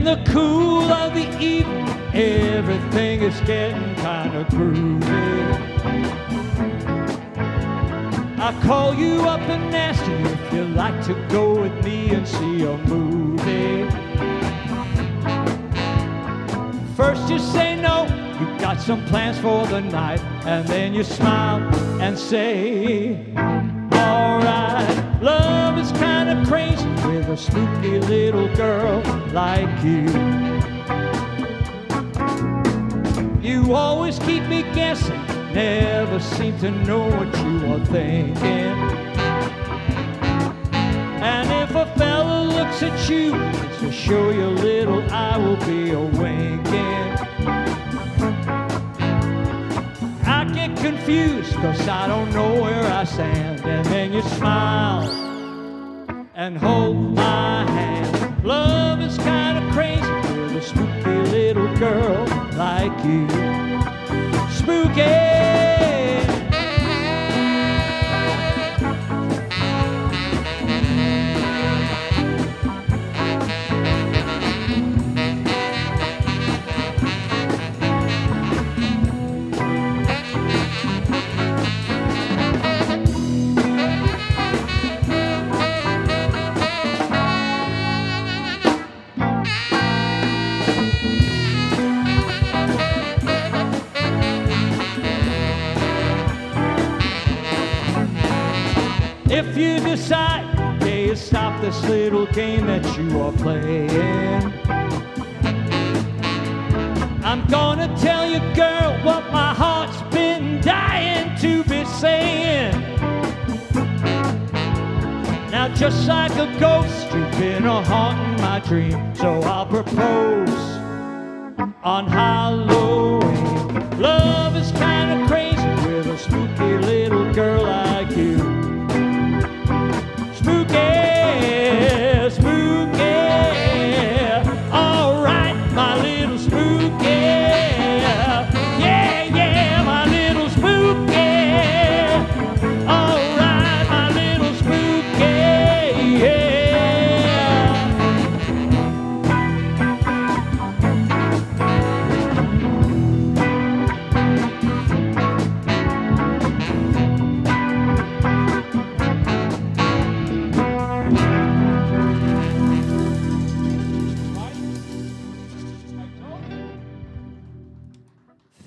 the cool of the evening, everything is getting kind of groovy. I call you up and ask you if you'd like to go with me and see a movie. First you say no, you got some plans for the night, and then you smile and say, alright. Love is kind of crazy with a spooky little girl like you. You always keep me guessing, never seem to know what you are thinking. And if a fella looks at you, it's to show your little eye will be a winking. I get confused, cause I don't know where I stand. And then you smile and hold my hand. Love is kind of crazy with a spooky little girl like you. Spooky. If you decide, okay, to stop this little game that you are playing, I'm gonna tell you, girl, what my heart's been dying to be saying. Now just like a ghost, you've been a haunting my dream, so I'll propose on Halloween. Love is kind of crazy with a spooky little